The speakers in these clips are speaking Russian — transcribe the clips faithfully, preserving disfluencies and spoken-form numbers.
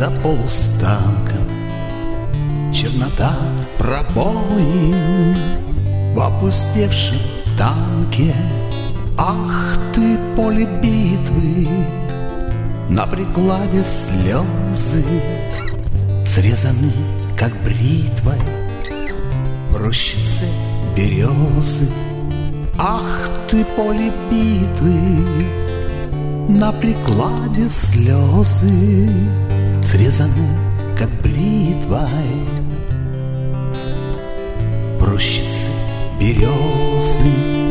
за полустанком чернота пробоин в опустевшем танке. Ах ты, поле битвы, на прикладе слезы срезаны, как бритвой, в рощице березы. Ах ты, поле битвы, на прикладе слезы срезаны, как бритвой, в рощице березы.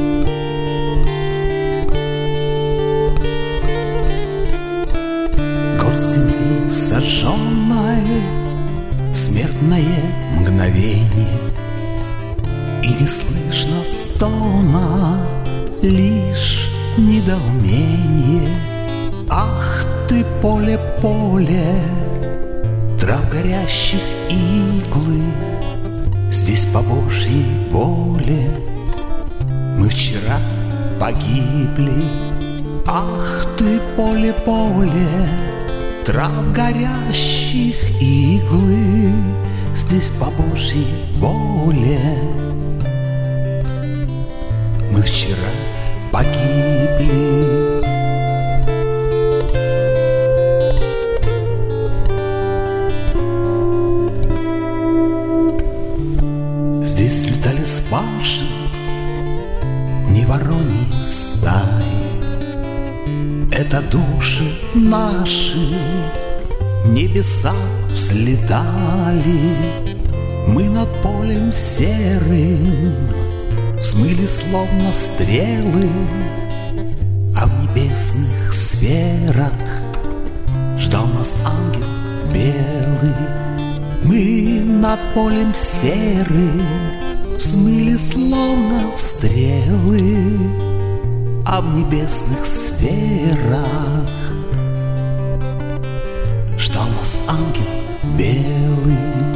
Горсть земли сожженной, смертное мгновение, и не слышно стона, лишь недоумение. Ах ты, поле, поле, трав горящих иглы, здесь по Божьей воле мы вчера погибли. Ах ты, поле, поле, трав горящих иглы, здесь по Божьей воле мы вчера погибли. Здесь летали с башен не вороньи стаи, это души наши в небеса взлетали. Мы над полем серым взмыли словно стрелы, а в небесных сферах ждал нас ангел белый. Мы над полем серым взмыли словно стрелы, а в небесных сферах ждал нас ангел белый.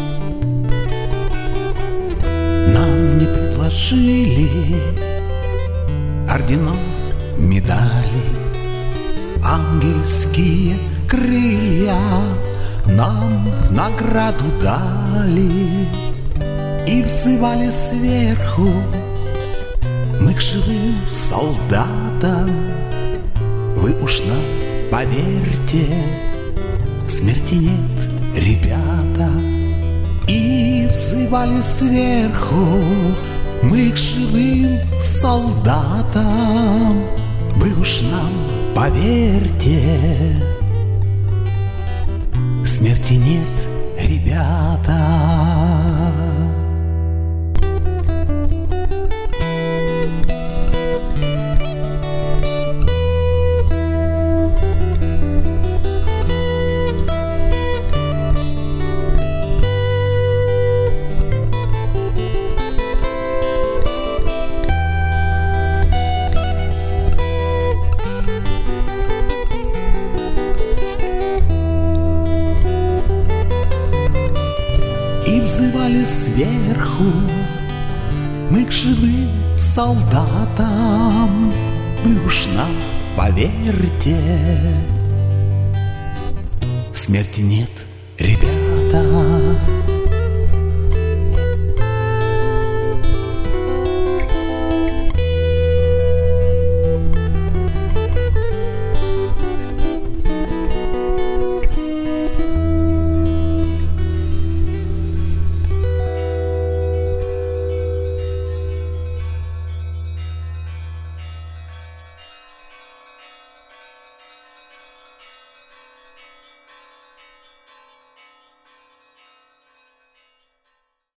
Нам не предложили орденов, медалей, ангельские крылья нам в награду дали и взывали сверху мы к живым солдатам. Вы уж нам поверьте, смерти нет, ребята. И взывали сверху мы к живым солдатам. Вы уж нам поверьте, смерти нет, ребята. И взывали сверху мы к живым солдатам. Вы уж нам поверьте, смерти нет, ребята.